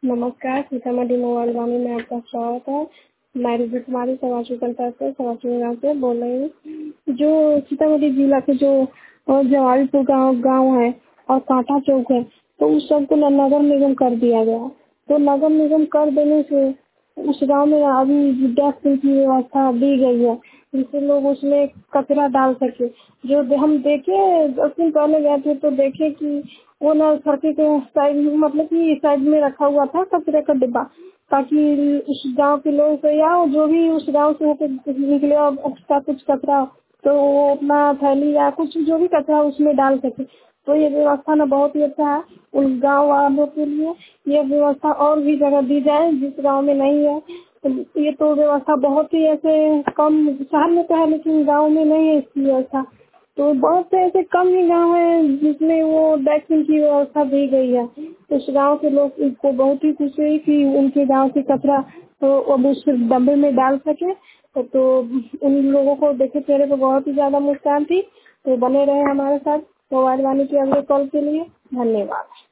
नमस्कार, सीतामढ़ी मोबाइल वाणी में आपका स्वागत है। मैं रिजू कुमारी सवाचू पंचायत से सवाचू गाँव से बोल रही हूँ। जो सीतामढ़ी जिला के जो जवारीपुर गाँव है और कांटा चौक है, तो उस सबको नगर निगम कर दिया गया। तो नगर निगम कर देने से उस गांव में अभी डस्टबिन की व्यवस्था दी गई है, जिससे लोग उसमें कचरा डाल सके। जो हम देखे 10 दिन पहले गए थे तो देखे कि वो ना सड़क के साइड, मतलब कि साइड में रखा हुआ था कचरे का डिब्बा, ताकि उस गांव के लोग या जो भी उस गांव से होकर निकले और उसका कुछ कचरा तो वो अपना थैली या कुछ जो भी कचरा उसमें डाल सके। तो ये व्यवस्था ना बहुत ही अच्छा है उन गांव वालों के लिए। ये व्यवस्था और भी जगह दी जाए जिस गांव में नहीं है। ये तो व्यवस्था बहुत ही ऐसे कम शहर में तो है, लेकिन गांव में नहीं है इसकी व्यवस्था। तो बहुत से ऐसे कम ही गांव है जिसमें वो डस्टबिन की व्यवस्था दी गई है। उस गांव के लोग को बहुत ही खुशी हुई कि उनके गांव की कचरा तो अब उस डब्बे में डाल सके। तो उन लोगों को देखे चेहरे पर बहुत ही ज्यादा मुस्कान थी। तो बने रहे हमारे साथ मोबाइल वाणी के अगले कॉल के लिए। धन्यवाद।